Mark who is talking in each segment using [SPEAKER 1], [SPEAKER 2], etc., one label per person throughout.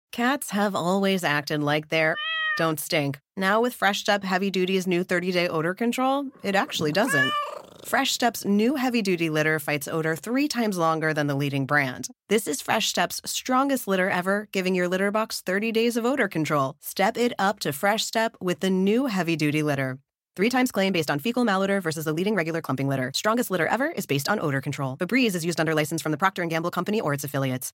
[SPEAKER 1] Cats have always acted like they're don't stink. Now with Fresh Step Heavy Duty's new 30-day odor control, it actually doesn't. Fresh Step's new heavy-duty litter fights odor 3 times longer than the leading brand. This is Fresh Step's strongest litter ever, giving your litter box 30 days of odor control. Step it up to Fresh Step with the new heavy-duty litter. 3 times claim based on fecal malodor versus the leading regular clumping litter. Strongest litter ever is based on odor control. Febreze is used under license from the Procter & Gamble Company or its affiliates.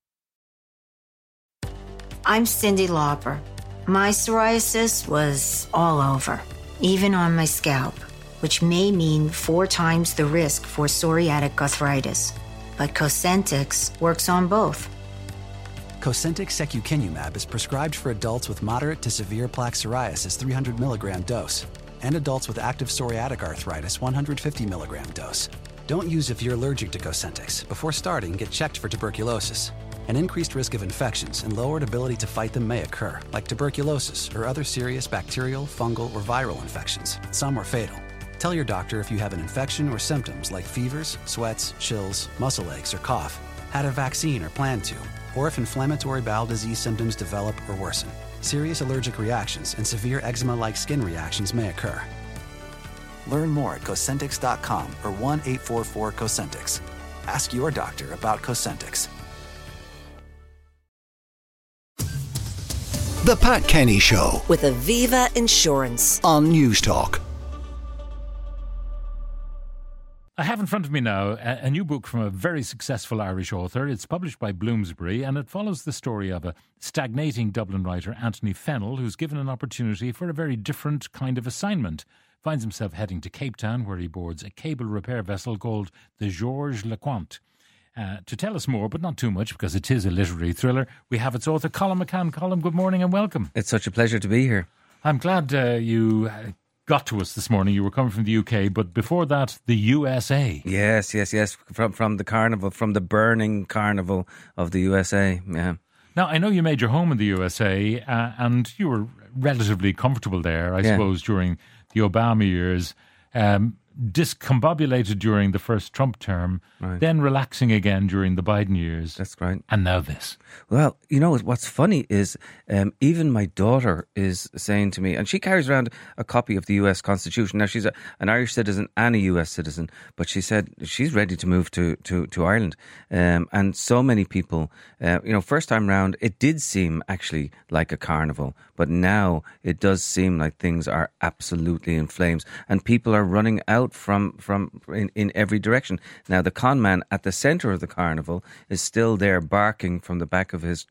[SPEAKER 2] I'm Cyndi Lauper. My psoriasis was all over, even on my scalp, which may mean 4 times the risk for psoriatic arthritis. But Cosentyx works on both.
[SPEAKER 3] Cosentyx secukinumab is prescribed for adults with moderate to severe plaque psoriasis 300 milligram dose and adults with active psoriatic arthritis 150 milligram dose. Don't use if you're allergic to Cosentyx. Before starting, get checked for tuberculosis. An increased risk of infections and lowered ability to fight them may occur, like tuberculosis or other serious bacterial, fungal, or viral infections. Some are fatal. Tell your doctor if you have an infection or symptoms like fevers, sweats, chills, muscle aches, or cough, had a vaccine or plan to, or if inflammatory bowel disease symptoms develop or worsen. Serious allergic reactions and severe eczema-like skin reactions may occur. Learn more at Cosentyx.com or 1-844-COSENTYX. Ask your doctor about Cosentyx.
[SPEAKER 4] The Pat Kenny Show
[SPEAKER 5] with Aviva Insurance
[SPEAKER 4] on News Talk.
[SPEAKER 6] I have in front of me now a new book from a very successful Irish author. It's published by Bloomsbury and it follows the story of a stagnating Dublin writer, Anthony Fennell, who's given an opportunity for a very different kind of assignment. Finds himself heading to Cape Town where he boards a cable repair vessel called the Georges Lecointe. To tell us more, but not too much because it is a literary thriller, we have its author, Colm McCann. Colm, good morning and welcome.
[SPEAKER 7] It's such a pleasure to be here.
[SPEAKER 6] I'm glad you got to us this morning. You were coming from the UK, but before that, the USA.
[SPEAKER 7] Yes. From the carnival, from the burning carnival of the USA, yeah.
[SPEAKER 6] Now, I know you made your home in the USA and you were relatively comfortable there, I suppose, during the Obama years. Discombobulated during the first Trump term, then relaxing again during the Biden years.
[SPEAKER 7] That's right.
[SPEAKER 6] And now this.
[SPEAKER 7] Well, you know, what's funny is even my daughter is saying to me, and she carries around a copy of the US Constitution. Now, she's an Irish citizen and a US citizen, but she said she's ready to move to Ireland. And so many people, first time round, it did seem actually like a carnival, but now it does seem like things are absolutely in flames and people are running out from in every direction. Now, the con man at the centre of the carnival is still there barking from the back of his,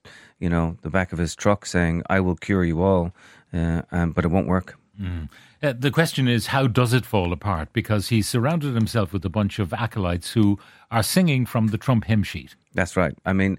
[SPEAKER 7] truck saying, "I will cure you all," but it won't work.
[SPEAKER 6] The question is, how does it fall apart? Because he surrounded himself with a bunch of acolytes who are singing from the Trump hymn sheet.
[SPEAKER 7] That's right. I mean,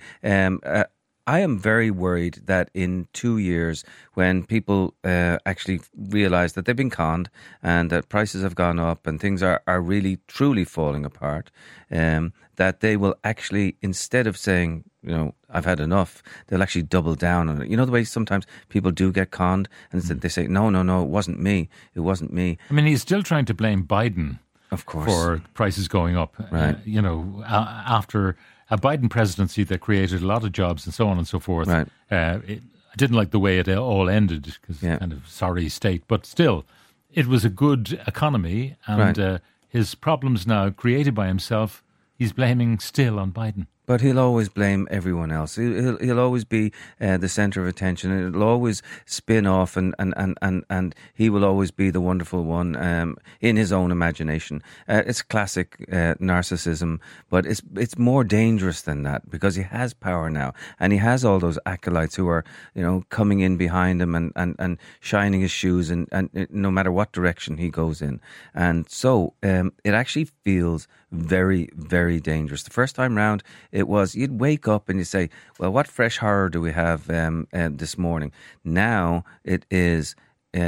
[SPEAKER 7] I am very worried that in 2 years, when people actually realise that they've been conned and that prices have gone up and things are really, truly falling apart, that they will actually, instead of saying, I've had enough, they'll actually double down on it. You know the way sometimes people do get conned and they say, no, it wasn't me. It wasn't me.
[SPEAKER 6] I mean, he's still trying to blame Biden,
[SPEAKER 7] of course,
[SPEAKER 6] for prices going up.
[SPEAKER 7] Right.
[SPEAKER 6] After a Biden presidency that created a lot of jobs and so on and so forth.
[SPEAKER 7] Right.
[SPEAKER 6] I didn't like the way it all ended because kind of sorry state, but still, it was a good economy and his problems now created by himself, he's blaming still on Biden.
[SPEAKER 7] But he'll always blame everyone else. He'll always be the centre of attention. It'll always spin off, and he will always be the wonderful one in his own imagination. It's classic narcissism, but it's more dangerous than that because he has power now, and he has all those acolytes who are coming in behind him and shining his shoes, and no matter what direction he goes in, and so it actually feels very, very dangerous. The first time round, it was, you'd wake up and you say, well, what fresh horror do we have this morning? Now it is,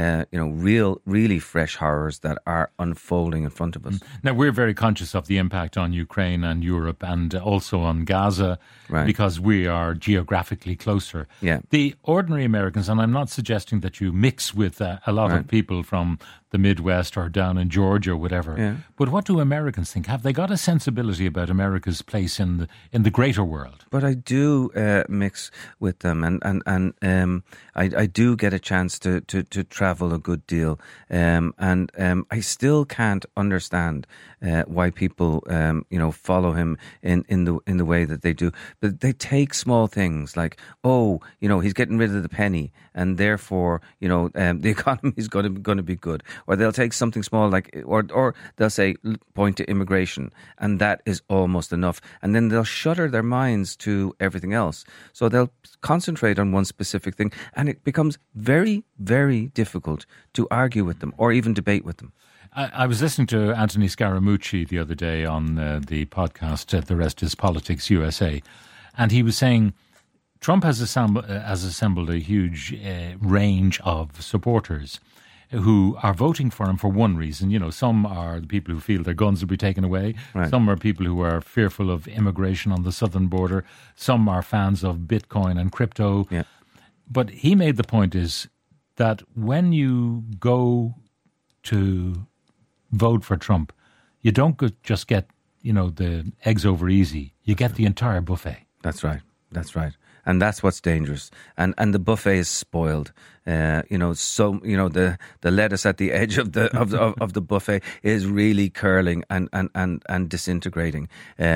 [SPEAKER 7] really fresh horrors that are unfolding in front of us.
[SPEAKER 6] Now, we're very conscious of the impact on Ukraine and Europe and also on Gaza because we are geographically closer.
[SPEAKER 7] Yeah.
[SPEAKER 6] The ordinary Americans, and I'm not suggesting that you mix with a lot of people from the Midwest or down in Georgia or whatever.
[SPEAKER 7] Yeah.
[SPEAKER 6] But what do Americans think? Have they got a sensibility about America's place in the greater world?
[SPEAKER 7] But I do mix with them, and I do get a chance to travel a good deal, and I still can't understand why people follow him in the way that they do. But they take small things like, he's getting rid of the penny, and therefore the economy is going to be good. Or they'll take something small like, or they'll say, point to immigration, and that is almost enough. And then they'll shutter their minds to everything else. So they'll concentrate on one specific thing, and it becomes very, very difficult to argue with them or even debate with them.
[SPEAKER 6] I was listening to Anthony Scaramucci the other day on the podcast, The Rest is Politics USA, and he was saying Trump has assembled a huge range of supporters who are voting for him for one reason. Some are the people who feel their guns will be taken away.
[SPEAKER 7] Right.
[SPEAKER 6] Some are people who are fearful of immigration on the southern border. Some are fans of Bitcoin and crypto.
[SPEAKER 7] Yeah.
[SPEAKER 6] But he made the point is that when you go to vote for Trump, you don't just get, the eggs over easy. You get the entire buffet.
[SPEAKER 7] That's right. And that's what's dangerous. And the buffet is spoiled. The lettuce at the edge of the buffet is really curling and disintegrating.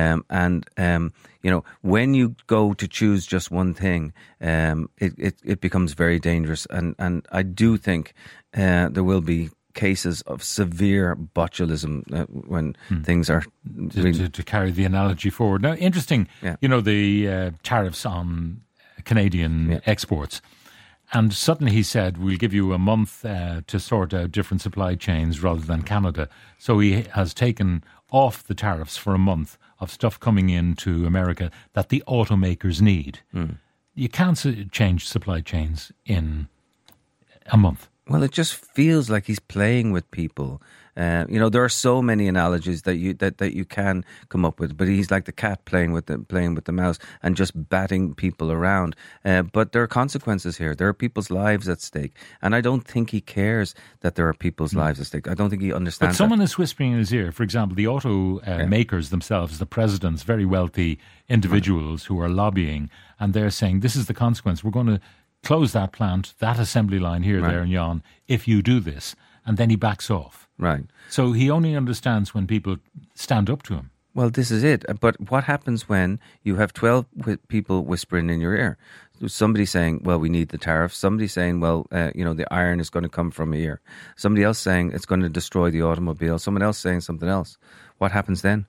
[SPEAKER 7] When you go to choose just one thing, it becomes very dangerous. And I do think there will be cases of severe botulism when things are
[SPEAKER 6] to carry the analogy forward. Now, interesting,
[SPEAKER 7] Yeah.
[SPEAKER 6] The tariffs on Canadian exports. And suddenly he said, we'll give you a month to sort out different supply chains rather than Canada. So he has taken off the tariffs for a month of stuff coming into America that the automakers need. You can't change supply chains in a month.
[SPEAKER 7] Well, it just feels like he's playing with people. There are so many analogies that you can come up with, but he's like the cat playing with the mouse and just batting people around. But there are consequences here. There are people's lives at stake, and I don't think he cares that there are people's lives at stake. I don't think he understands.
[SPEAKER 6] But someone is whispering in his ear. For example, the auto makers themselves, the presidents, very wealthy individuals who are lobbying, and they're saying this is the consequence. We're going to close that plant, that assembly line here, there and yon, if you do this. And then he backs off.
[SPEAKER 7] Right.
[SPEAKER 6] So he only understands when people stand up to him.
[SPEAKER 7] Well, this is it. But what happens when you have 12 people whispering in your ear? Somebody saying, well, we need the tariffs. Somebody saying, well, the iron is going to come from here. Somebody else saying it's going to destroy the automobile. Someone else saying something else. What happens then?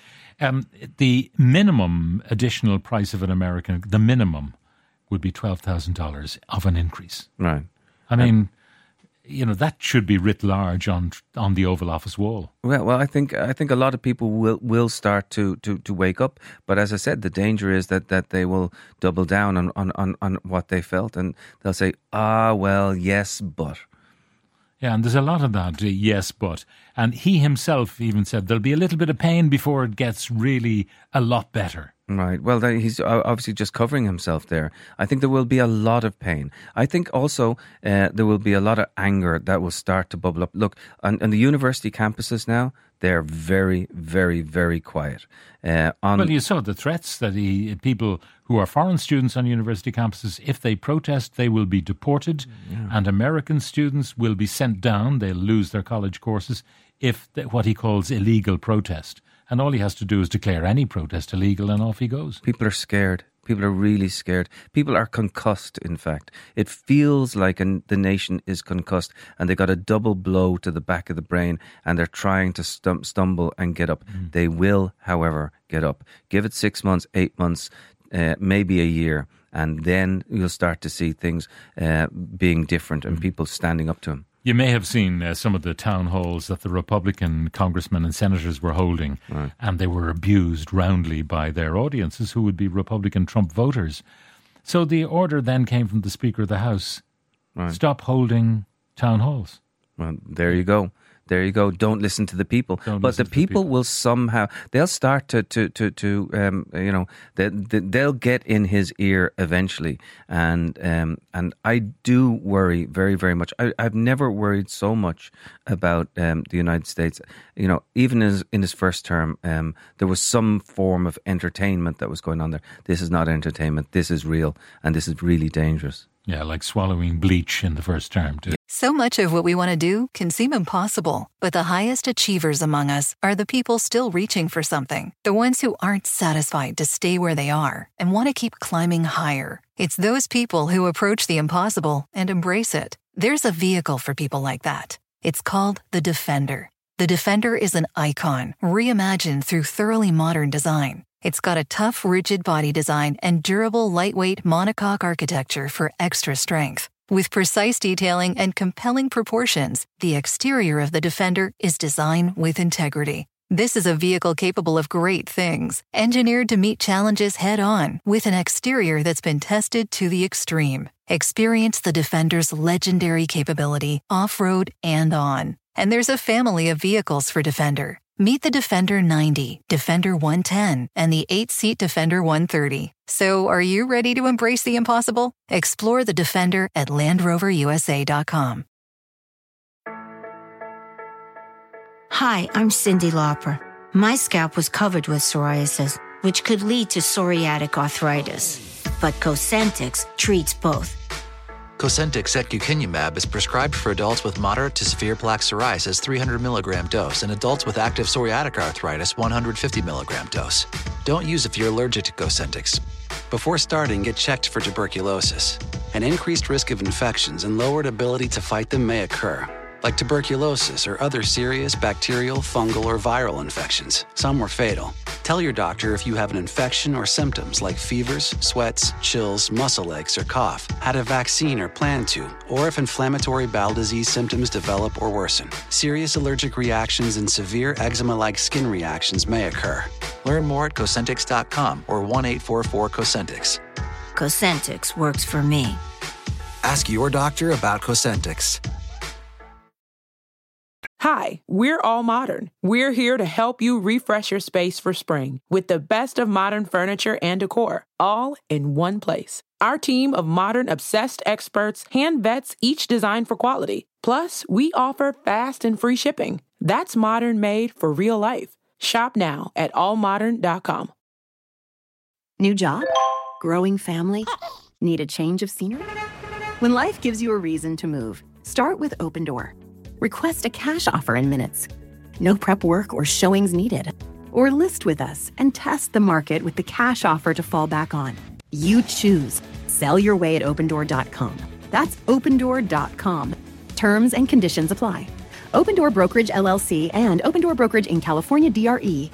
[SPEAKER 6] The minimum additional price of an American, the minimum would be $12,000 of an increase.
[SPEAKER 7] Right.
[SPEAKER 6] I mean, that should be writ large on the Oval Office wall.
[SPEAKER 7] Well, I think a lot of people will start to wake up. But as I said, the danger is that they will double down on what they felt, and they'll say, well, yes, but.
[SPEAKER 6] Yeah, and there's a lot of that, yes, but. And he himself even said there'll be a little bit of pain before it gets really a lot better.
[SPEAKER 7] Right. Well, he's obviously just covering himself there. I think there will be a lot of pain. I think also there will be a lot of anger that will start to bubble up. Look, on the university campuses now, they're very, very, very quiet.
[SPEAKER 6] Well, you saw the threats that people who are foreign students on university campuses, if they protest, they will be deported, and American students will be sent down. They'll lose their college courses if what he calls illegal protest. And all he has to do is declare any protest illegal, and off he goes.
[SPEAKER 7] People are scared. People are really scared. People are concussed, in fact. It feels like the nation is concussed, and they got a double blow to the back of the brain, and they're trying to stumble and get up. They will, however, get up. Give it 6 months, 8 months, maybe a year, and then you'll start to see things being different and people standing up to him.
[SPEAKER 6] You may have seen some of the town halls that the Republican congressmen and senators were holding, and they were abused roundly by their audiences who would be Republican Trump voters. So the order then came from the Speaker of the House, stop holding town halls.
[SPEAKER 7] Well, there you go. There you go. Don't listen to the people. But the people will somehow, they'll start to they'll get in his ear eventually. And I do worry very, very much. I've never worried so much about the United States. You know, even in his first term, there was some form of entertainment that was going on there. This is not entertainment. This is real. And this is really dangerous.
[SPEAKER 6] Yeah, like swallowing bleach in the first term too.
[SPEAKER 8] So much of what we want to do can seem impossible, but the highest achievers among us are the people still reaching for something. The ones who aren't satisfied to stay where they are and want to keep climbing higher. It's those people who approach the impossible and embrace it. There's a vehicle for people like that. It's called the Defender. The Defender is an icon, reimagined through thoroughly modern design. It's got a tough, rigid body design and durable, lightweight monocoque architecture for extra strength. With precise detailing and compelling proportions, the exterior of the Defender is designed with integrity. This is a vehicle capable of great things, engineered to meet challenges head-on with an exterior that's been tested to the extreme. Experience the Defender's legendary capability off-road and on. And there's a family of vehicles for Defender. Meet the Defender 90, Defender 110, and the 8-seat Defender 130. So are you ready to embrace the impossible? Explore the Defender at LandRoverUSA.com.
[SPEAKER 2] Hi, I'm Cyndi Lauper. My scalp was covered with psoriasis, which could lead to psoriatic arthritis. But Cosentyx treats both.
[SPEAKER 9] Cosentyx secukinumab is prescribed for adults with moderate to severe plaque psoriasis 300 milligram dose and adults with active psoriatic arthritis 150 milligram dose. Don't use if you're allergic to Cosentyx. Before starting, get checked for tuberculosis. An increased risk of infections and lowered ability to fight them may occur, like tuberculosis or other serious bacterial, fungal, or viral infections. Some were fatal. Tell your doctor if you have an infection or symptoms like fevers, sweats, chills, muscle aches, or cough, had a vaccine or plan to, or if inflammatory bowel disease symptoms develop or worsen. Serious allergic reactions and severe eczema-like skin reactions may occur. Learn more at Cosentyx.com or 1-844-COSENTYX.
[SPEAKER 2] Cosentyx works for me.
[SPEAKER 9] Ask your doctor about Cosentyx.
[SPEAKER 10] Hi, we're All Modern. We're here to help you refresh your space for spring with the best of modern furniture and decor, all in one place. Our team of modern obsessed experts hand vets each design for quality. Plus, we offer fast and free shipping. That's modern made for real life. Shop now at allmodern.com.
[SPEAKER 11] New job? Growing family? Need a change of scenery? When life gives you a reason to move, start with Open Door. Request a cash offer in minutes. No prep work or showings needed. Or list with us and test the market with the cash offer to fall back on. You choose. Sell your way at opendoor.com. That's opendoor.com. Terms and conditions apply. Open Door Brokerage LLC and Open Door Brokerage in California DRE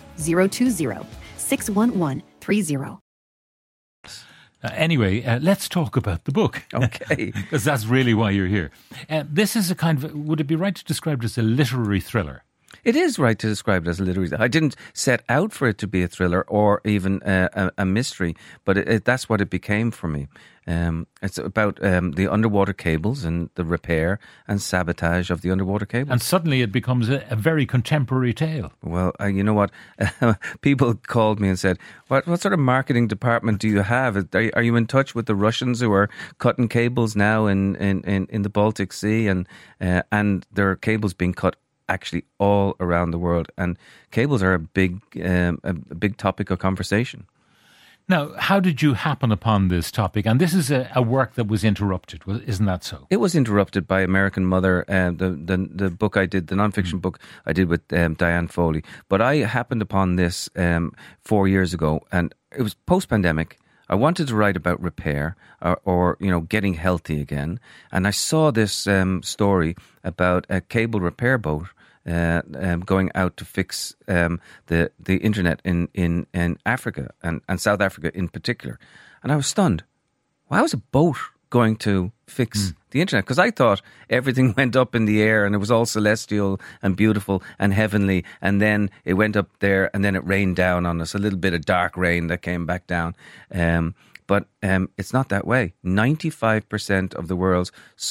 [SPEAKER 11] 020-611-30.
[SPEAKER 6] Anyway, let's talk about the book.
[SPEAKER 7] Okay.
[SPEAKER 6] Because that's really why you're here. This is a kind of, would it be right to describe it as a literary thriller?
[SPEAKER 7] It is right to describe it as a literary. I didn't set out for it to be a thriller or even a mystery, but that's what it became for me. It's about the underwater cables and the repair and sabotage of the underwater cables.
[SPEAKER 6] And suddenly it becomes a very contemporary tale.
[SPEAKER 7] Well, you know what? People called me and said, what sort of marketing department do you have? Are you in touch with the Russians who are cutting cables now in the Baltic Sea? And there are cables being cut actually all around the world. And cables are a big topic of conversation.
[SPEAKER 6] Now, how did you happen upon this topic? And this is a work that was interrupted, isn't that so?
[SPEAKER 7] It was interrupted by American Mother, the book I did, the nonfiction book I did with Diane Foley. But I happened upon this 4 years ago, and it was post-pandemic. I wanted to write about repair or getting healthy again. And I saw this story about a cable repair boat going out to fix the internet in Africa and South Africa in particular. And I was stunned. Why was a boat going to fix the internet? Because I thought everything went up in the air and it was all celestial and beautiful and heavenly, and then it went up there and then it rained down on us, a little bit of dark rain that came back down. But it's not that way. 95% of the world's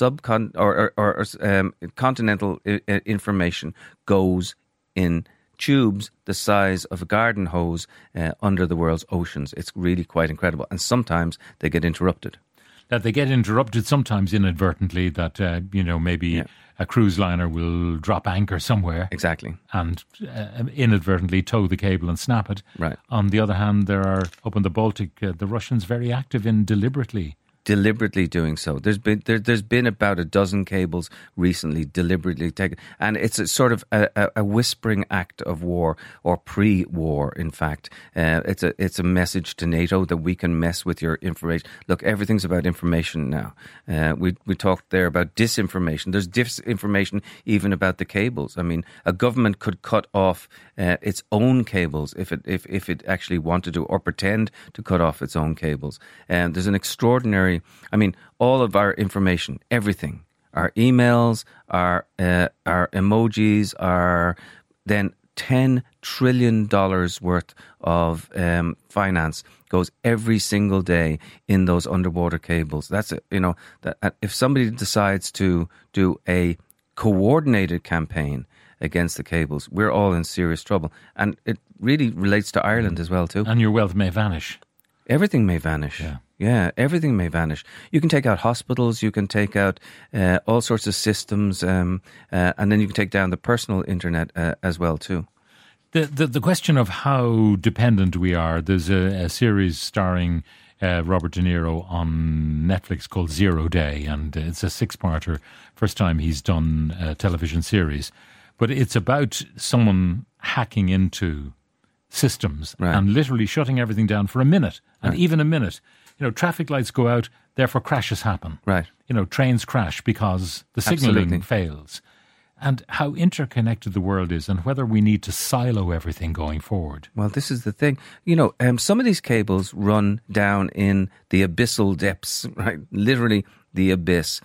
[SPEAKER 7] continental information goes in tubes the size of a garden hose under the world's oceans. It's really quite incredible. And sometimes they get interrupted.
[SPEAKER 6] That they get interrupted sometimes inadvertently, that, maybe a cruise liner will drop anchor somewhere.
[SPEAKER 7] Exactly.
[SPEAKER 6] And inadvertently tow the cable and snap it.
[SPEAKER 7] Right.
[SPEAKER 6] On the other hand, there are, up in the Baltic, the Russians very active in deliberately
[SPEAKER 7] doing so. There's been about a dozen cables recently deliberately taken, and it's a sort of a whispering act of war, or pre-war. In fact, it's a message to NATO that we can mess with your information. Look, everything's about information now. We talked there about disinformation. There's disinformation even about the cables. I mean, a government could cut off its own cables if it actually wanted to, or pretend to cut off its own cables. And there's an extraordinary. I mean, all of our information, everything, our emails, our emojis, our then $10 trillion worth of finance goes every single day in those underwater cables. That's it. That if somebody decides to do a coordinated campaign against the cables, we're all in serious trouble. And it really relates to Ireland as well, too.
[SPEAKER 6] And your wealth may vanish.
[SPEAKER 7] Everything may vanish. Yeah, everything may vanish. You can take out hospitals, you can take out all sorts of systems, and then you can take down the personal internet as well, too.
[SPEAKER 6] The question of how dependent we are, there's a series starring Robert De Niro on Netflix called Zero Day, and it's a 6-parter, first time he's done a television series. But it's about someone hacking into systems and literally shutting everything down for a minute, and even a minute. Traffic lights go out, therefore crashes happen.
[SPEAKER 7] Right.
[SPEAKER 6] Trains crash because the signalling fails. And how interconnected the world is, and whether we need to silo everything going forward.
[SPEAKER 7] Well, this is the thing. Some of these cables run down in the abyssal depths, right? Literally the abyss.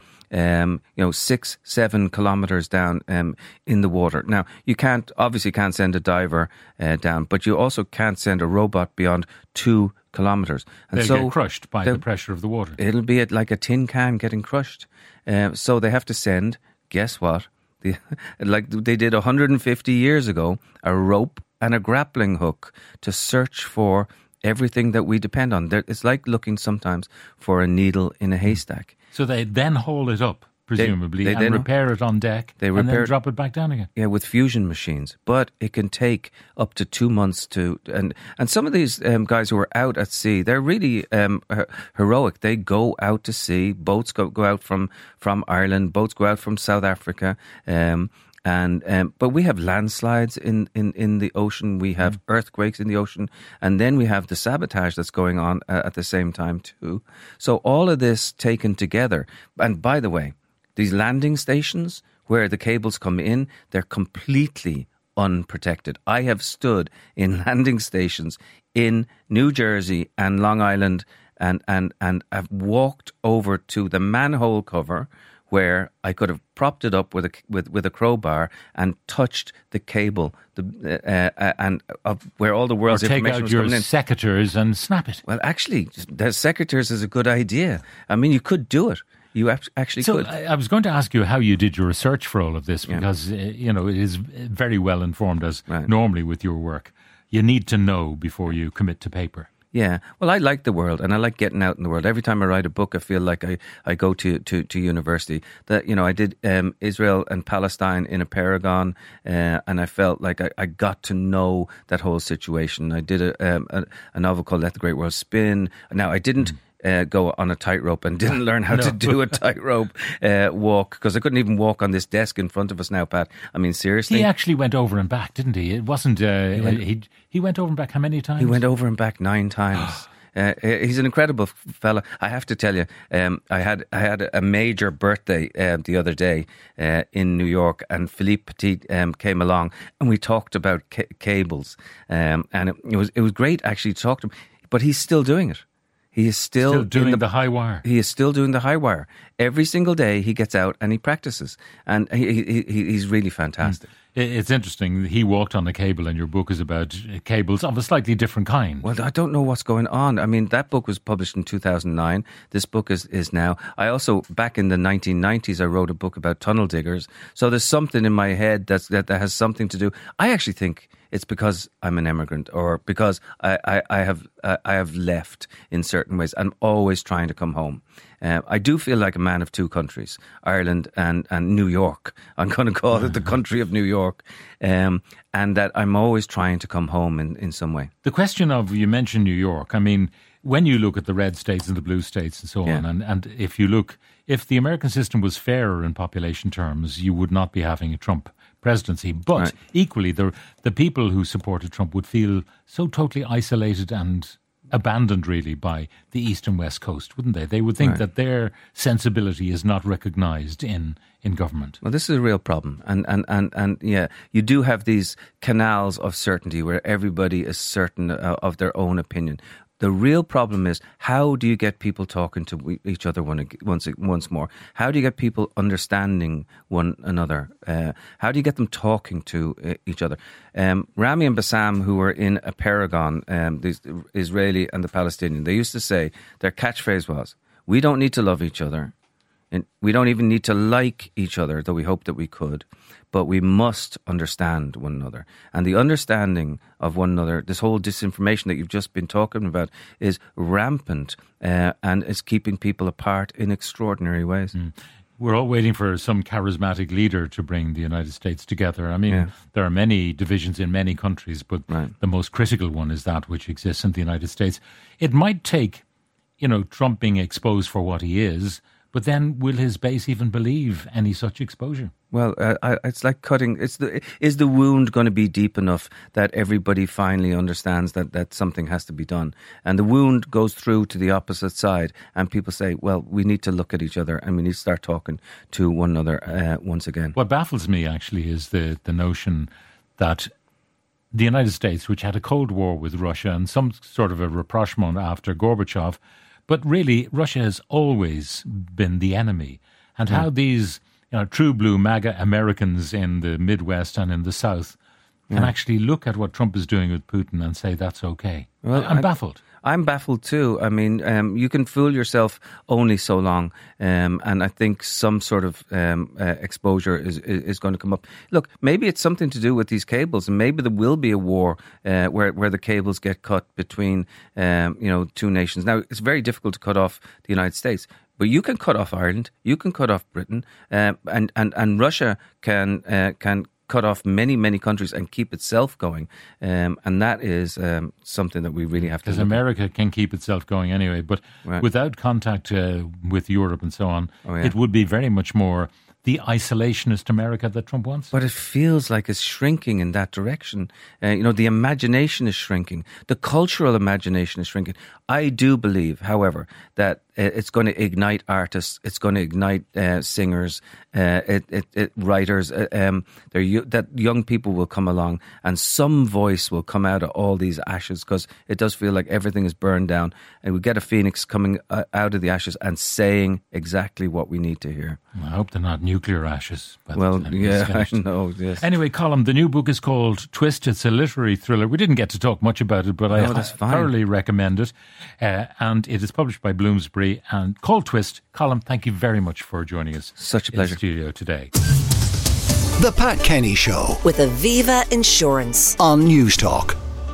[SPEAKER 7] 6-7 kilometers down in the water. Now, you obviously can't send a diver down, but you also can't send a robot beyond 2 kilometers. And
[SPEAKER 6] they'll get crushed by the pressure of the water.
[SPEAKER 7] It'll be like a tin can getting crushed. So they have to send, guess what? Like they did 150 years ago, a rope and a grappling hook to search for everything that we depend on. It's like looking sometimes for a needle in a haystack.
[SPEAKER 6] So they then haul it up, presumably, and repair it on deck, and then drop it back down again.
[SPEAKER 7] Yeah, with fusion machines. But it can take up to 2 months to... And some of these guys who are out at sea, they're really heroic. They go out to sea. Boats go out from Ireland. Boats go out from South Africa. But we have landslides in the ocean. We have earthquakes in the ocean. And then we have the sabotage that's going on at the same time too. So all of this taken together. And by the way, these landing stations where the cables come in, they're completely unprotected. I have stood in landing stations in New Jersey and Long Island and I've walked over to the manhole cover where I could have propped it up with a crowbar and touched the cable, where all the world's information was coming in.
[SPEAKER 6] Or take out your secateurs and snap it.
[SPEAKER 7] Well, actually, the secateurs is a good idea. I mean, you could do it. You actually could.
[SPEAKER 6] So I was going to ask you how you did your research for all of this, because it is very well informed, as normally with your work. You need to know before you commit to paper.
[SPEAKER 7] Yeah, well, I like the world, and I like getting out in the world. Every time I write a book, I feel like I go to university. That I did Israel and Palestine in a Paragon, and I felt like I got to know that whole situation. I did a novel called Let the Great World Spin. Now, I didn't go on a tightrope and didn't learn how to do a tightrope walk, because I couldn't even walk on this desk in front of us now, Pat. I mean, seriously.
[SPEAKER 6] He actually went over and back, didn't he? It wasn't... He went over and back how many times?
[SPEAKER 7] He went over and back 9 times. He's an incredible fella. I have to tell you, I had a major birthday the other day in New York, and Philippe Petit came along, and we talked about cables, and it was great actually to talk to him. But he's still doing it. He is still
[SPEAKER 6] doing the high wire.
[SPEAKER 7] He is still doing the high wire. Every single day he gets out and he practices. And he's really fantastic.
[SPEAKER 6] It's interesting. He walked on a cable, and your book is about cables of a slightly different kind.
[SPEAKER 7] Well, I don't know what's going on. I mean, that book was published in 2009. This book is now. I also, back in the 1990s, I wrote a book about tunnel diggers. So there's something in my head that has something to do. I actually think it's because I'm an immigrant, or because I have left in certain ways. I'm always trying to come home. I do feel like a man of two countries, Ireland and New York. I'm going to call it the country of New York. And that I'm always trying to come home in some way.
[SPEAKER 6] The question of, you mentioned New York. I mean, when you look at the red states and the blue states and so on, and if the American system was fairer in population terms, you would not be having a Trump presidency. But equally, the people who supported Trump would feel so totally isolated and abandoned, really, by the east and west coast, wouldn't they? They would think that their sensibility is not recognised in government.
[SPEAKER 7] Well, this is a real problem. And yeah, you do have these canals of certainty where everybody is certain of their own opinion. The real problem is, how do you get people talking to each other once more? How do you get people understanding one another? How do you get them talking to each other? Rami and Bassam, who were in a Paragon, the Israeli and the Palestinian, they used to say, their catchphrase was, we don't need to love each other. And we don't even need to like each other, though we hope that we could. But we must understand one another. And the understanding of one another, this whole disinformation that you've just been talking about, is rampant and is keeping people apart in extraordinary ways.
[SPEAKER 6] We're all waiting for some charismatic leader to bring the United States together. I mean, there are many divisions in many countries, but the most critical one is that which exists in the United States. It might take, Trump being exposed for what he is, but then will his base even believe any such exposure?
[SPEAKER 7] Well, it's like cutting. Is the wound going to be deep enough that everybody finally understands that something has to be done? And the wound goes through to the opposite side, and people say, well, we need to look at each other and we need to start talking to one another once again.
[SPEAKER 6] What baffles me, actually, is the notion that the United States, which had a Cold War with Russia and some sort of a rapprochement after Gorbachev, but really, Russia has always been the enemy. And how these true blue MAGA Americans in the Midwest and in the South can actually look at what Trump is doing with Putin and say that's okay. Well, I'm baffled.
[SPEAKER 7] I'm baffled too. I mean, you can fool yourself only so long, and I think some sort of exposure is going to come up. Look, maybe it's something to do with these cables, and maybe there will be a war where the cables get cut between two nations. Now, it's very difficult to cut off the United States, but you can cut off Ireland, you can cut off Britain, and Russia can cut off many, many countries and keep itself going. And that is something that we really have to
[SPEAKER 6] Because America can keep itself going anyway, but without contact with Europe and so on, it would be very much more the isolationist America that Trump wants.
[SPEAKER 7] But it feels like it's shrinking in that direction. The imagination is shrinking. The cultural imagination is shrinking. I do believe, however, that it's going to ignite artists. It's going to ignite singers, writers. That young people will come along, and some voice will come out of all these ashes, because it does feel like everything is burned down, and we get a phoenix coming out of the ashes and saying exactly what we need to hear.
[SPEAKER 6] I hope they're not nuclear ashes.
[SPEAKER 7] Well, yeah, I know. Yes.
[SPEAKER 6] Anyway, Colm, the new book is called Twist. It's a literary thriller. We didn't get to talk much about it, but I thoroughly recommend it. And it is published by Bloomsbury and called Twist. Colm, thank you very much for joining us.
[SPEAKER 7] Such a pleasure.
[SPEAKER 6] In the studio today.
[SPEAKER 4] The Pat Kenny Show
[SPEAKER 5] with Aviva Insurance
[SPEAKER 4] on News Talk.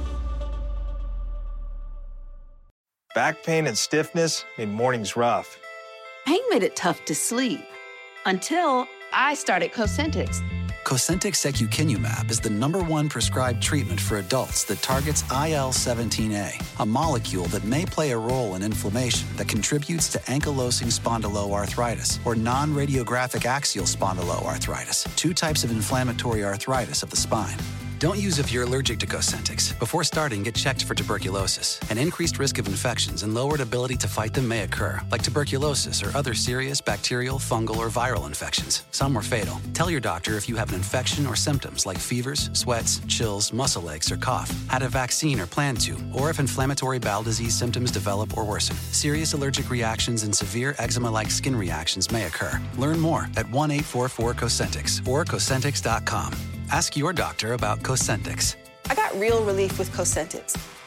[SPEAKER 12] Back pain and stiffness made mornings rough.
[SPEAKER 13] Pain made it tough to sleep until I started Cosentyx.
[SPEAKER 3] Cosentyx secukinumab is the #1 prescribed treatment for adults that targets IL-17A, a molecule that may play a role in inflammation that contributes to ankylosing spondyloarthritis or non-radiographic axial spondyloarthritis, 2 types of inflammatory arthritis of the spine. Don't use if you're allergic to Cosentyx. Before starting, get checked for tuberculosis. An increased risk of infections and lowered ability to fight them may occur, like tuberculosis or other serious bacterial, fungal, or viral infections. Some are fatal. Tell your doctor if you have an infection or symptoms like fevers, sweats, chills, muscle aches, or cough, had a vaccine or plan to, or if inflammatory bowel disease symptoms develop or worsen. Serious allergic reactions and severe eczema-like skin reactions may occur. Learn more at 1-844-COSENTYX or Cosentyx.com. Ask your doctor about Cosentyx.
[SPEAKER 14] I got real relief with Cosentyx.